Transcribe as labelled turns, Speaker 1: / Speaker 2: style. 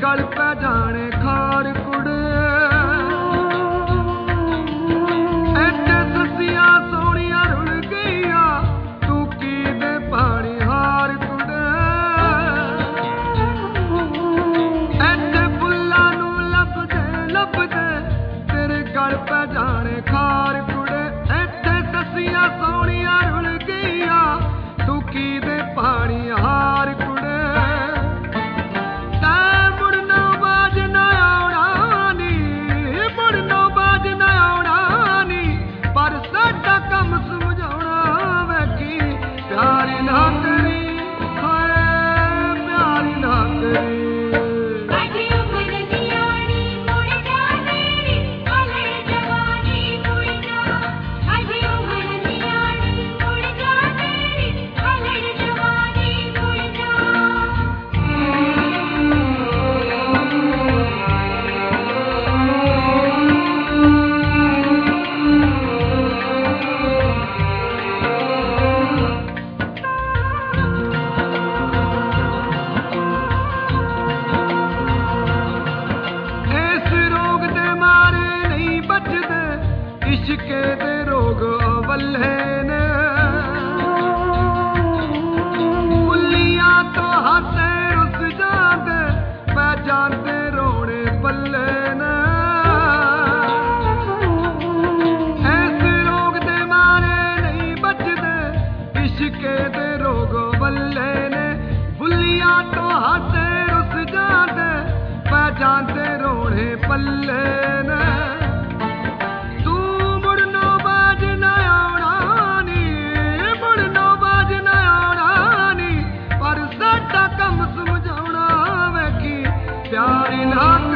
Speaker 1: गल पे जाने खार कुड़े इत्थे ससियां सोहणियां रुल गईया तू की दे पानी हार कुड़े इत्थे फुल्लां नूं लभदे तेरे गल पे जाने खार कुड़े इत्थे ससियां सोहणियां रुल गईया तू की दे पानी हार कुड़े इश्के दे रोग अवल्हे ने बुल्लियां तो हंसे रुस जाते पै जाते रोने पल्ले ने ऐसे रोग दे मारे नहीं बचदे इश्के दे रोग अवल्हे ने बुल्लियां तो हंसे रुस जाते पै जाते रोने पल्ले ने प्यारी ना